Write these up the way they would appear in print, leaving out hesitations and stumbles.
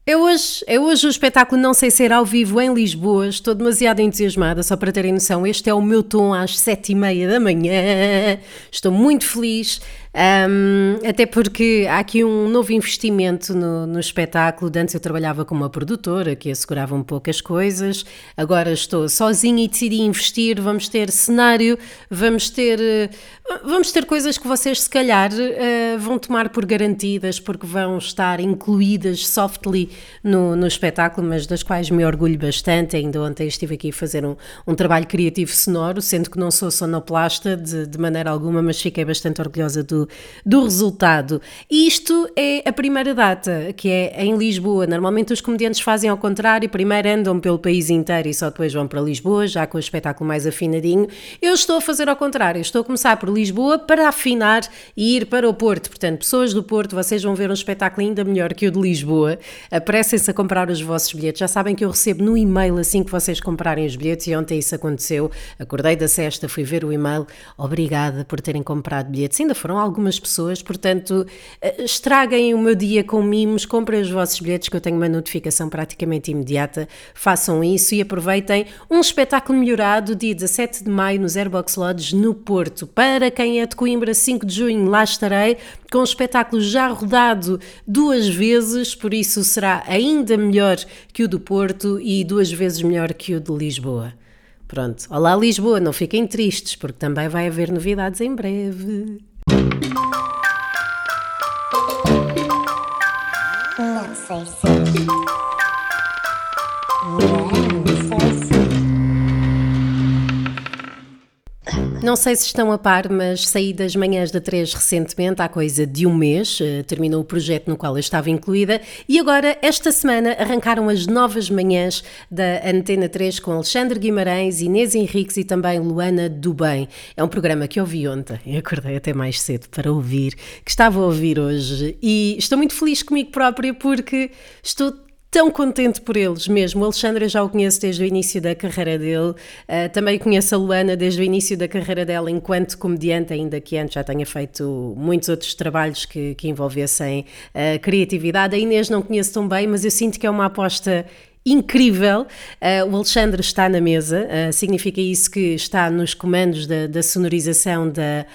É hoje o espetáculo Não Sei Ser ao vivo em Lisboa. Estou demasiado entusiasmada, só para terem noção. Este é o meu tom às 7h30 da manhã. Estou muito feliz, até porque há aqui um novo investimento no espetáculo. De antes eu trabalhava com uma produtora que assegurava um pouco as coisas. Agora estou sozinha e decidi investir. Vamos ter cenário, vamos ter coisas que vocês se calhar vão tomar por garantidas porque vão estar incluídas softly no espetáculo, mas das quais me orgulho bastante. Ainda ontem estive aqui a fazer um trabalho criativo sonoro, sendo que não sou sonoplasta de maneira alguma, mas fiquei bastante orgulhosa do resultado. E isto é a primeira data, que é em Lisboa. Normalmente os comediantes fazem ao contrário, primeiro andam pelo país inteiro e só depois vão para Lisboa, já com o espetáculo mais afinadinho. Eu estou a fazer ao contrário, estou a começar por Lisboa para afinar e ir para o Porto. Portanto, pessoas do Porto, vocês vão ver um espetáculo ainda melhor que o de Lisboa. Apressem-se a comprar os vossos bilhetes. Já sabem que eu recebo no e-mail assim que vocês comprarem os bilhetes e ontem isso aconteceu. Acordei da sesta, fui ver o e-mail. Obrigada por terem comprado bilhetes. Ainda foram algumas pessoas, portanto, estraguem o meu dia com mimos, comprem os vossos bilhetes que eu tenho uma notificação praticamente imediata. Façam isso e aproveitem um espetáculo melhorado dia 17 de maio no Zero Box Lodge no Porto. Para quem é de Coimbra, 5 de junho, lá estarei com o espetáculo já rodado 2 vezes, por isso será ainda melhor que o do Porto e 2 vezes melhor que o de Lisboa. Pronto, olá Lisboa, não fiquem tristes, porque também vai haver novidades em breve. Não sei se. Não sei se. Não sei se estão a par, mas saí das manhãs da 3 recentemente, há coisa de um mês, terminou o projeto no qual eu estava incluída e agora, esta semana, arrancaram as novas manhãs da Antena 3 com Alexandre Guimarães, Inês Henriques e também Luana do Bem. É um programa que eu ouvi ontem e acordei até mais cedo para ouvir, que estava a ouvir hoje e estou muito feliz comigo própria porque estou tão contente por eles mesmo. O Alexandre eu já o conheço desde o início da carreira dele, também conheço a Luana desde o início da carreira dela enquanto comediante, ainda que antes já tenha feito muitos outros trabalhos que envolvessem criatividade. A Inês não conheço tão bem, mas eu sinto que é uma aposta incrível. O Alexandre está na mesa, significa isso que está nos comandos da sonorização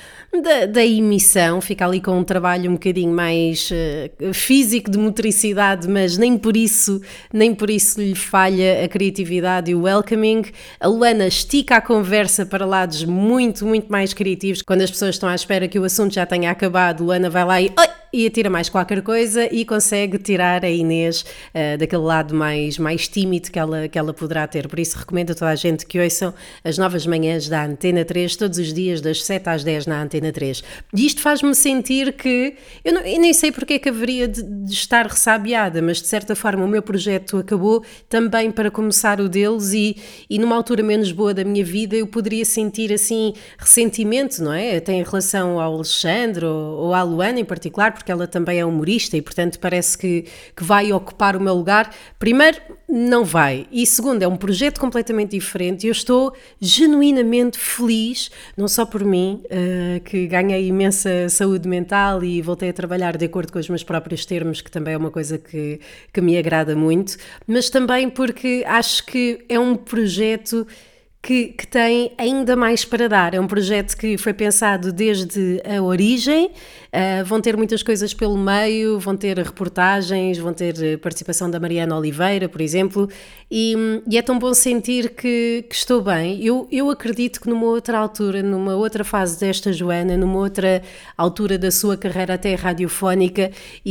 da emissão, fica ali com um trabalho um bocadinho mais físico de motricidade, mas nem por isso lhe falha a criatividade e o welcoming. A Luana estica a conversa para lados muito, muito mais criativos. Quando as pessoas estão à espera que o assunto já tenha acabado, Luana vai lá e atira mais qualquer coisa e consegue tirar a Inês daquele lado mais tímido que ela poderá ter. Por isso recomendo a toda a gente que ouçam as novas manhãs da Antena 3 todos os dias das 7 às 10 na Antena 3. E isto faz-me sentir que eu nem sei porque é que haveria de estar ressabiada, mas de certa forma o meu projeto acabou também para começar o deles e numa altura menos boa da minha vida eu poderia sentir assim ressentimento, não é? Tem relação ao Alexandre ou à Luana em particular, porque ela também é humorista e portanto parece que vai ocupar o meu lugar. Primeiro, não vai. E segundo, é um projeto completamente diferente e eu estou genuinamente feliz, não só por mim, que ganhei imensa saúde mental e voltei a trabalhar de acordo com os meus próprios termos, que também é uma coisa que me agrada muito, mas também porque acho que é um projeto que tem ainda mais para dar. É um projeto que foi pensado desde a origem, vão ter muitas coisas pelo meio, vão ter reportagens, vão ter participação da Mariana Oliveira, por exemplo, e é tão bom sentir que estou bem. Eu acredito que numa outra altura, numa outra fase desta Joana, numa outra altura da sua carreira até radiofónica,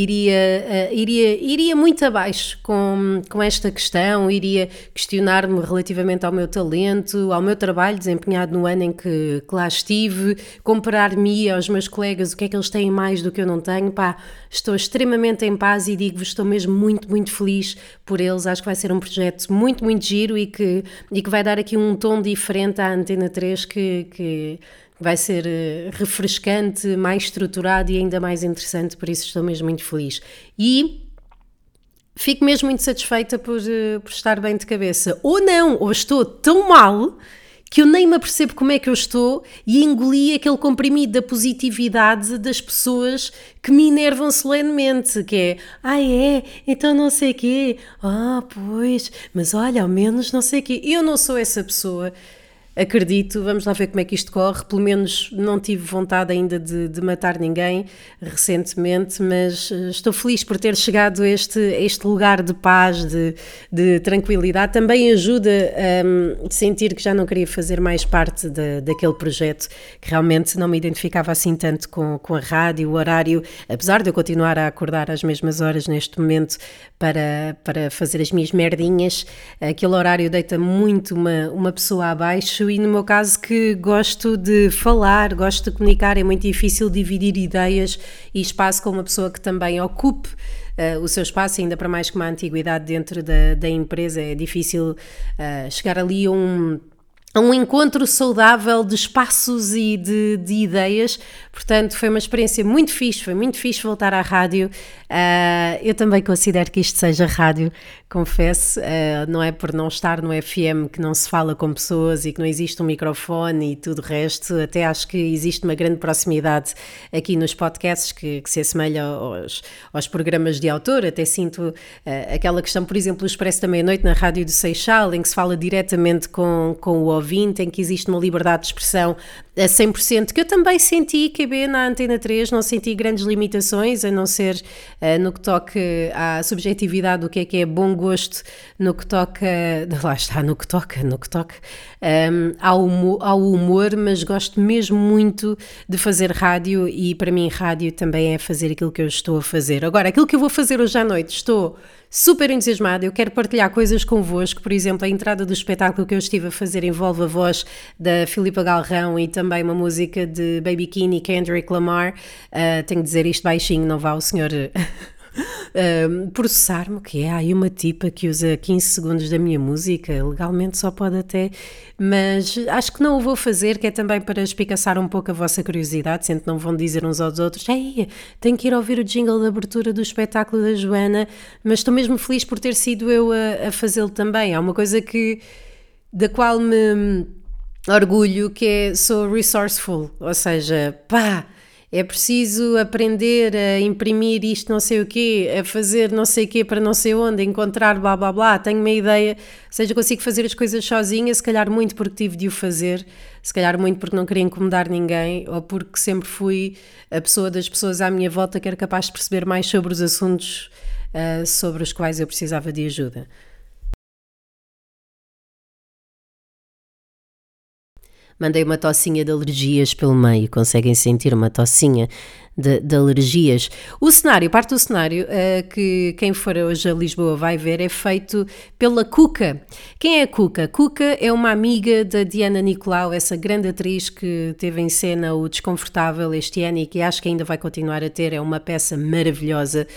iria muito abaixo com esta questão, iria questionar-me relativamente ao meu talento, ao meu trabalho desempenhado no ano em que lá estive, comparar-me aos meus colegas, o que é que eles têm mais do que eu não tenho. Estou extremamente em paz e digo-vos, estou mesmo muito, muito feliz por eles. Acho que vai ser um projeto muito, muito giro e que vai dar aqui um tom diferente à Antena 3 que vai ser refrescante, mais estruturado e ainda mais interessante, por isso estou mesmo muito feliz. E fico mesmo muito satisfeita por estar bem de cabeça. Ou não, ou estou tão mal que eu nem me apercebo como é que eu estou e engoli aquele comprimido da positividade das pessoas que me enervam solenemente, que é, então não sei o quê, pois, mas olha, ao menos não sei o quê. Eu não sou essa pessoa. Acredito, vamos lá ver como é que isto corre, pelo menos não tive vontade ainda de matar ninguém recentemente, mas estou feliz por ter chegado a este lugar de paz, de tranquilidade. Também ajuda a sentir que já não queria fazer mais parte daquele projeto, que realmente não me identificava assim tanto com a rádio, o horário, apesar de eu continuar a acordar às mesmas horas neste momento para fazer as minhas merdinhas, aquele horário deita muito uma pessoa abaixo. E no meu caso, que gosto de falar, gosto de comunicar, é muito difícil dividir ideias e espaço com uma pessoa que também ocupe o seu espaço, ainda para mais que uma antiguidade dentro da empresa. É difícil chegar ali a um encontro saudável de espaços e de ideias. Portanto, foi uma experiência muito fixe, foi muito fixe voltar à rádio. Eu também considero que isto seja rádio, confesso, não é por não estar no FM que não se fala com pessoas e que não existe um microfone e tudo o resto. Até acho que existe uma grande proximidade aqui nos podcasts que se assemelha aos programas de autor. Até sinto aquela questão, por exemplo, o Expresso da Meia-Noite na Rádio do Seixal, em que se fala diretamente com o ouvinte, em que existe uma liberdade de expressão a 100%, que eu também senti QB na Antena 3, não senti grandes limitações, a não ser no que toca à subjetividade do que é bom gosto, no que toca, lá está, no que toca, ao humor, mas gosto mesmo muito de fazer rádio e para mim rádio também é fazer aquilo que eu estou a fazer. Agora, aquilo que eu vou fazer hoje à noite, estou super entusiasmada, eu quero partilhar coisas convosco, por exemplo, a entrada do espetáculo que eu estive a fazer envolve a voz da Filipa Galrão e também uma música de Baby Keane e Kendrick Lamar. Tenho de dizer isto baixinho, não vá o senhor processar-me, que é aí uma tipa que usa 15 segundos da minha música, legalmente só pode até, mas acho que não o vou fazer, que é também para espicaçar um pouco a vossa curiosidade, sendo que não vão dizer uns aos outros, tenho que ir ouvir o jingle de abertura do espetáculo da Joana, mas estou mesmo feliz por ter sido eu a fazê-lo também. Há uma coisa da qual me orgulho, que é, sou resourceful, ou seja, é preciso aprender a imprimir isto não sei o quê, a fazer não sei o quê para não sei onde, encontrar blá blá blá, tenho uma ideia, ou seja, consigo fazer as coisas sozinha, se calhar muito porque tive de o fazer, se calhar muito porque não queria incomodar ninguém, ou porque sempre fui a pessoa das pessoas à minha volta que era capaz de perceber mais sobre os assuntos sobre os quais eu precisava de ajuda. Mandei uma tocinha de alergias pelo meio, conseguem sentir uma tocinha de alergias. O cenário, parte do cenário que quem for hoje a Lisboa vai ver é feito pela Cuca. Quem é a Cuca? Cuca é uma amiga da Diana Nicolau, essa grande atriz que teve em cena o Desconfortável este ano e que acho que ainda vai continuar a ter, é uma peça maravilhosa.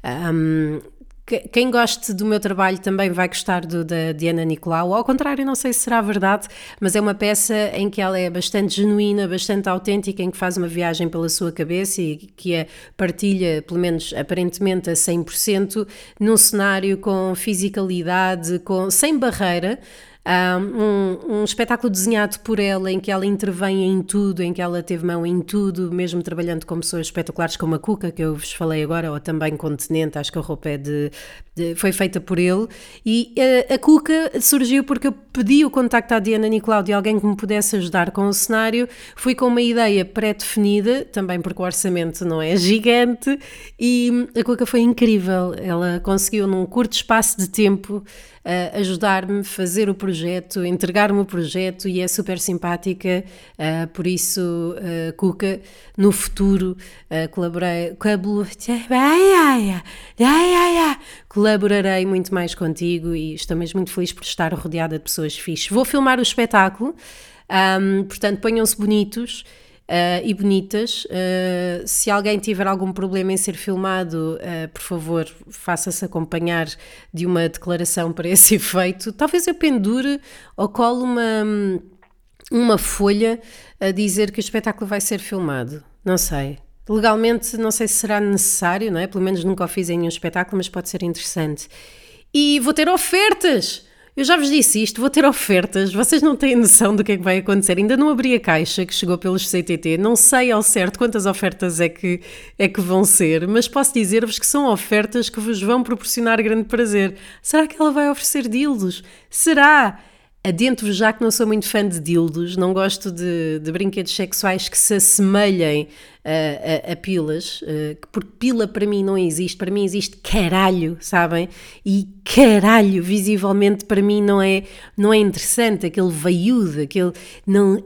Quem goste do meu trabalho também vai gostar da Diana Nicolau, ao contrário, não sei se será verdade, mas é uma peça em que ela é bastante genuína, bastante autêntica, em que faz uma viagem pela sua cabeça e que a partilha, pelo menos aparentemente a 100%, num cenário com fisicalidade, sem barreira. Um espetáculo desenhado por ela, em que ela intervém em tudo, em que ela teve mão em tudo, mesmo trabalhando com pessoas espetaculares como a Cuca, que eu vos falei agora, ou também Continente, acho que a roupa é foi feita por ele, e a Cuca surgiu porque eu pedi o contacto à Diana Nicolau de alguém que me pudesse ajudar com o cenário, fui com uma ideia pré-definida, também porque o orçamento não é gigante, e a Cuca foi incrível, ela conseguiu num curto espaço de tempo ajudar-me a fazer o projeto, entregar-me o projeto e é super simpática, por isso, Cuca, no futuro colaborarei muito mais contigo e estou mesmo muito feliz por estar rodeada de pessoas fixes. Vou filmar o espetáculo, portanto ponham-se bonitos e bonitas. Se alguém tiver algum problema em ser filmado, por favor, faça-se acompanhar de uma declaração para esse efeito. Talvez eu pendure ou colo uma folha a dizer que o espetáculo vai ser filmado. Não sei. Legalmente não sei se será necessário, não é? Pelo menos nunca o fiz em nenhum espetáculo, mas pode ser interessante. E vou ter ofertas! Eu já vos disse isto, vou ter ofertas, vocês não têm noção do que é que vai acontecer. Ainda não abri a caixa que chegou pelos CTT, não sei ao certo quantas ofertas é que vão ser, mas posso dizer-vos que são ofertas que vos vão proporcionar grande prazer. Será que ela vai oferecer dildos? Será? Adianto-vos já que não sou muito fã de dildos, não gosto de brinquedos sexuais que se assemelhem a pilas, porque pila para mim não existe, para mim existe caralho, sabem? E caralho, visivelmente para mim não é interessante, aquele veiudo, aquele não...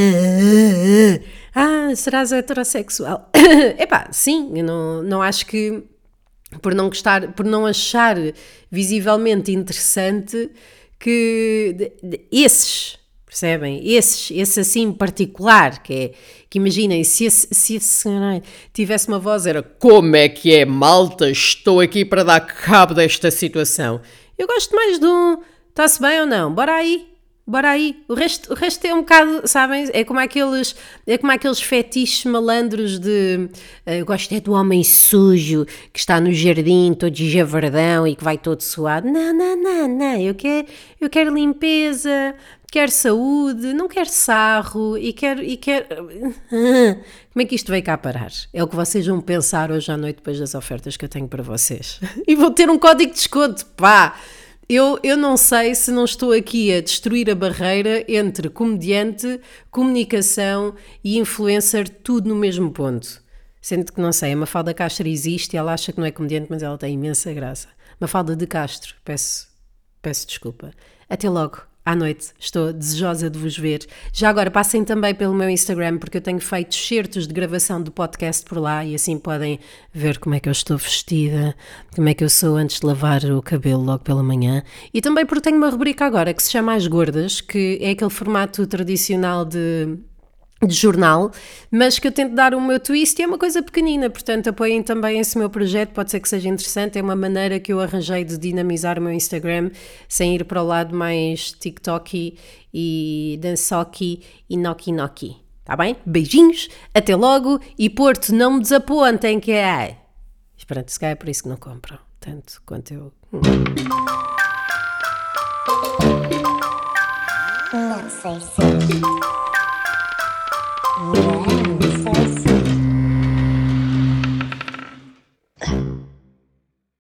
serás heterossexual? Epá, sim, eu não acho que... Por não achar visivelmente interessante... que esses, percebem? Esse assim particular, que imaginem, se esse senhor tivesse uma voz, era como é que é, malta, estou aqui para dar cabo desta situação. Eu gosto mais de um, está-se bem ou não? Bora aí. O resto é um bocado, sabem, é como aqueles fetiches malandros de eu gosto é do homem sujo que está no jardim todo de javardão e que vai todo suado. Não, eu quero limpeza, quero saúde, não quero sarro e quero como é que isto veio cá parar? É o que vocês vão pensar hoje à noite depois das ofertas que eu tenho para vocês. E vou ter um código de desconto, pá! Eu não sei se não estou aqui a destruir a barreira entre comediante, comunicação e influencer, tudo no mesmo ponto. Sendo que, não sei, a Mafalda Castro existe e ela acha que não é comediante, mas ela tem imensa graça. Mafalda de Castro, peço desculpa. Até logo, à noite, estou desejosa de vos ver. Já agora, passem também pelo meu Instagram, porque eu tenho feito excertos de gravação do podcast por lá e assim podem ver como é que eu estou vestida, como é que eu sou antes de lavar o cabelo logo pela manhã. E também porque tenho uma rubrica agora que se chama As Gordas, que é aquele formato tradicional de jornal, mas que eu tento dar o meu twist e é uma coisa pequenina, portanto apoiem também esse meu projeto, pode ser que seja interessante, é uma maneira que eu arranjei de dinamizar o meu Instagram sem ir para o lado mais TikTok e dançoki e noki, tá bem? Beijinhos, até logo e Porto, não me desapontem que é... Esperando, se calhar é por isso que não compram tanto quanto eu... Não sei se...